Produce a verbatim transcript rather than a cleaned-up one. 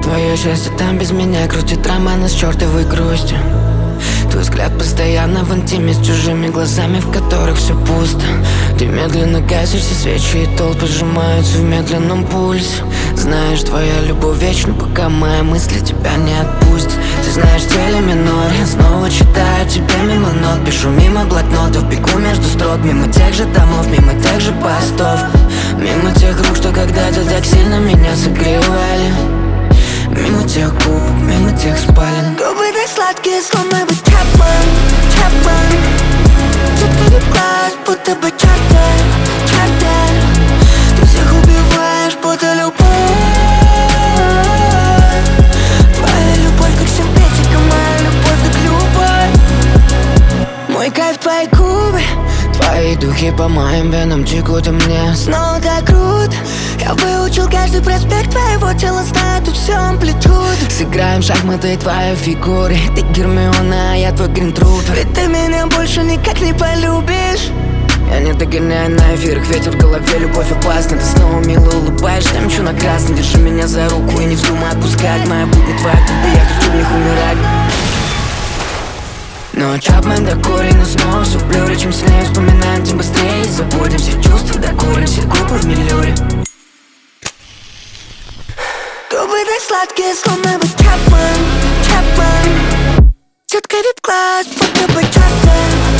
твое счастье там без меня крутит романы с чертовой грустью. Твой взгляд постоянно в интиме с чужими глазами, в которых все пусто. Ты медленно гасишь все свечи, и толпы сжимаются в медленном пульсе. Знаешь, твоя любовь вечна, пока мои мысли тебя не отпустят. Ты знаешь, теле минор, я снова читаю тебе мимо нот. Пишу мимо блокнотов, бегу между строк, мимо тех же домов, мимо тех же постов, мимо тех рук, что когда-то так сильно меня согревали, мимо тех губ, мимо тех спален. Губы так сладкие, словно бы Чапман, Чапман. Четкий вид глаз, будто бы чартер, чартер. Ты всех убиваешь, будто любовь. Твоя любовь как синтетика, моя любовь как любовь. Мой кайф твои губы, твои духи по моим венам текут, и мне снова так круто. Я выучил каждый проспект твоего тела, знаю тут всю амплитуду. Сыграем в шахматы твоей фигуры. Ты Гермиона, а я твой Гринтрупер. Ведь ты меня больше никак не полюбишь. Я не догоняю на эфирах, ветер в голове, любовь опасна. Ты снова мило улыбаешься, я мчу на красный. Держи меня за руку и не вздумай отпускать. Моя будни, твоя губы, я хочу в них умирать. Но Чапман докурен, но снова все в блюре. Чем сильнее вспоминаем, тем быстрее забудем все чувства, докурим все губы в миллиоре. Губы так сладкие, словно бы Чапман, Чапман. Четкий вид глаз, будто бы чартер.